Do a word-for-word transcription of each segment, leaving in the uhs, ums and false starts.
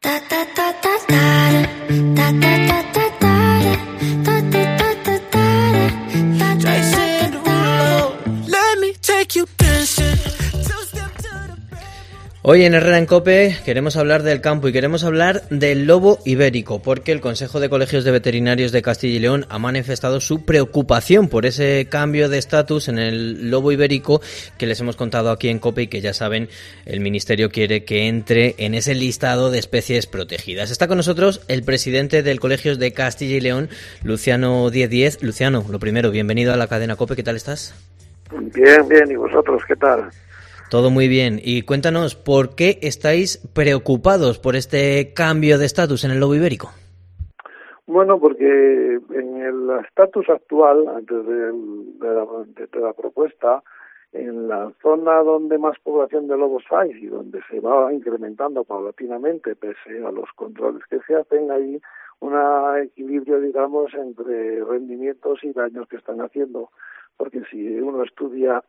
Hoy en Herrera en COPE queremos hablar del campo y queremos hablar del lobo ibérico, porque el Consejo de Colegios de Veterinarios de Castilla y León ha manifestado su preocupación por ese cambio de estatus en el lobo ibérico que les hemos contado aquí en COPE y que ya saben, el Ministerio quiere que entre en ese listado de especies protegidas. Está con nosotros el presidente del Colegios de Castilla y León, Luciano Díez Díez. Luciano, lo primero, bienvenido a la cadena COPE, ¿qué tal estás? Bien, bien, ¿y vosotros qué tal? Todo muy bien. Y cuéntanos, ¿por qué estáis preocupados por este cambio de estatus en el lobo ibérico? Bueno, porque en el estatus actual, antes de, de, la, de la propuesta, en la zona donde más población de lobos hay y donde se va incrementando paulatinamente, pese a los controles que se hacen, hay un equilibrio, digamos, entre rendimientos y daños que están haciendo. Porque si uno estudia...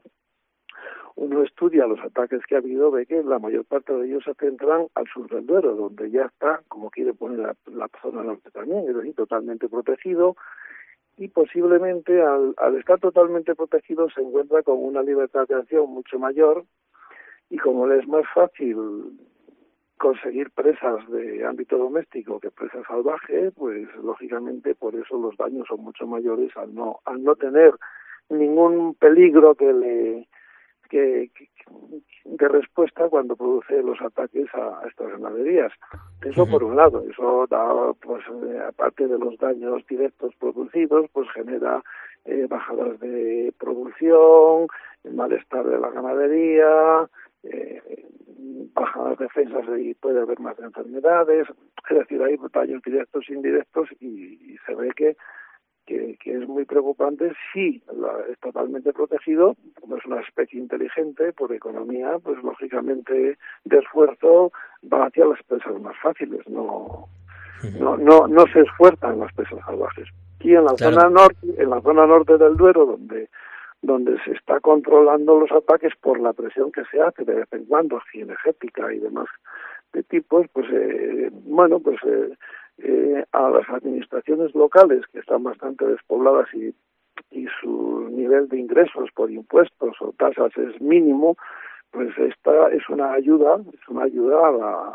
Uno estudia los ataques que ha habido, ve que la mayor parte de ellos se centran al sur del Duero, donde ya está, como quiere poner la, la zona norte también, es decir, totalmente protegido, y posiblemente al, al estar totalmente protegido se encuentra con una libertad de acción mucho mayor, y como le es más fácil conseguir presas de ámbito doméstico que presas salvajes, pues lógicamente por eso los daños son mucho mayores al no, al no tener ningún peligro que le Que, que, de respuesta cuando produce los ataques a, a estas ganaderías. Eso por un lado, eso da, pues eh, aparte de los daños directos producidos, pues genera eh, bajadas de producción, malestar de la ganadería, eh, bajadas defensas y puede haber más enfermedades, es decir, hay daños directos e indirectos y, y se ve que Que, que es muy preocupante si la, es totalmente protegido, como es una especie inteligente, por economía, pues lógicamente de esfuerzo va hacia las presas más fáciles, no no no, no se esfuerzan las presas salvajes. Y en la claro. zona norte, en la zona norte del Duero, donde donde se está controlando los ataques por la presión que se hace de vez en cuando, cinegética y demás de tipos, pues eh, bueno, pues eh, Eh, a las administraciones locales que están bastante despobladas y, y su nivel de ingresos por impuestos o tasas es mínimo, pues esta es una ayuda, es una ayuda a la,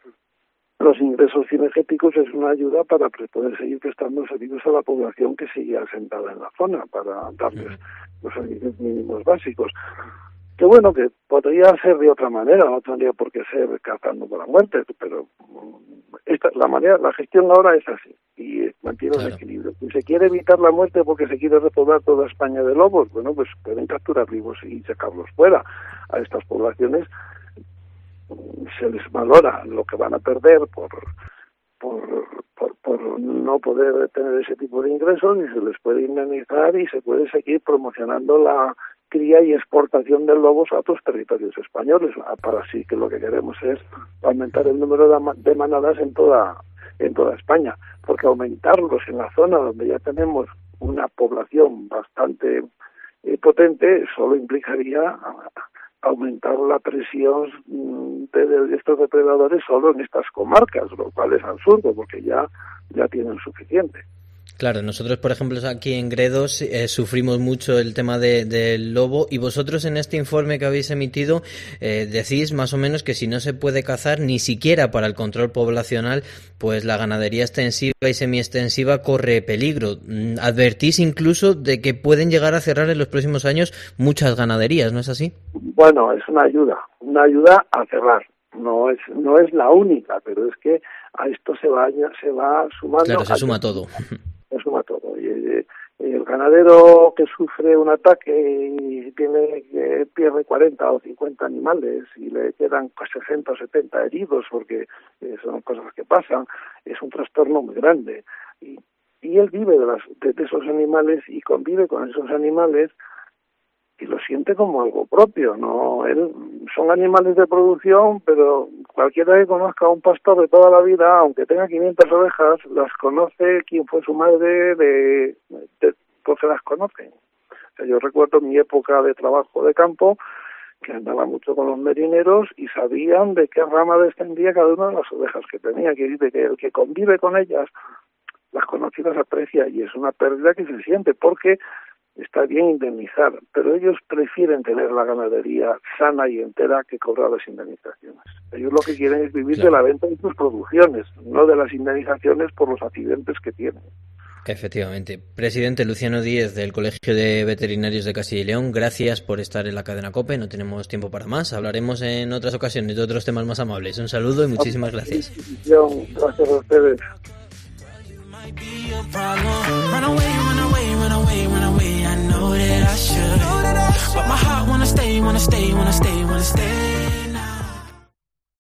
los ingresos cinegéticos es una ayuda para poder seguir prestando servicios a la población que sigue asentada en la zona, para darles los servicios mínimos básicos. Que bueno, que podría ser de otra manera, no tendría por qué ser cazando por la muerte, pero esta la manera, la gestión ahora es así y mantiene claro. el equilibrio. Si se quiere evitar la muerte porque se quiere repoblar toda España de lobos, bueno, pues pueden capturar vivos y sacarlos fuera. A estas poblaciones se les valora lo que van a perder por por por, por no poder tener ese tipo de ingresos y se les puede indemnizar y se puede seguir promocionando la cría y exportación de lobos a otros territorios españoles, para así que lo que queremos es aumentar el número de manadas en toda en toda España, porque aumentarlos en la zona donde ya tenemos una población bastante eh, potente solo implicaría aumentar la presión de, de estos depredadores solo en estas comarcas, lo cual es absurdo porque ya ya tienen suficiente. Claro, nosotros, por ejemplo, aquí en Gredos eh, sufrimos mucho el tema de, del lobo y vosotros en este informe que habéis emitido eh, decís más o menos que si no se puede cazar ni siquiera para el control poblacional, pues la ganadería extensiva y semiextensiva corre peligro. Advertís incluso de que pueden llegar a cerrar en los próximos años muchas ganaderías, ¿no es así? Bueno, es una ayuda, una ayuda a cerrar. No es no es la única, pero es que a esto se va se va sumando. Claro, se suma todo. Se suma todo. Y el, el ganadero que sufre un ataque y tiene que pierde cuarenta o cincuenta animales y le quedan sesenta o setenta heridos porque eh, son cosas que pasan, es un trastorno muy grande. Y, y él vive de, las, de, de esos animales y convive con esos animales y lo siente como algo propio, ¿no? Él, son animales de producción, pero cualquiera que conozca a un pastor de toda la vida, aunque tenga quinientas ovejas, las conoce, quién fue su madre, de, de pues se las conocen. O sea, yo recuerdo mi época de trabajo de campo, que andaba mucho con los merineros y sabían de qué rama descendía cada una de las ovejas que tenía, que dice que el que convive con ellas las conoce y las aprecia, y es una pérdida que se siente porque está bien indemnizar, pero ellos prefieren tener la ganadería sana y entera que cobrar las indemnizaciones. Ellos lo que quieren es vivir claro. de la venta de sus producciones, no de las indemnizaciones por los accidentes que tienen. Efectivamente. Presidente Luciano Díez del Colegio de Veterinarios de Castilla y León, gracias por estar en la cadena COPE, no tenemos tiempo para más, hablaremos en otras ocasiones de otros temas más amables. Un saludo y muchísimas gracias. Gracias a ustedes. Run away, run away, run away, run away. I know that I should, but my heart wanna stay, wanna stay, wanna stay, wanna stay.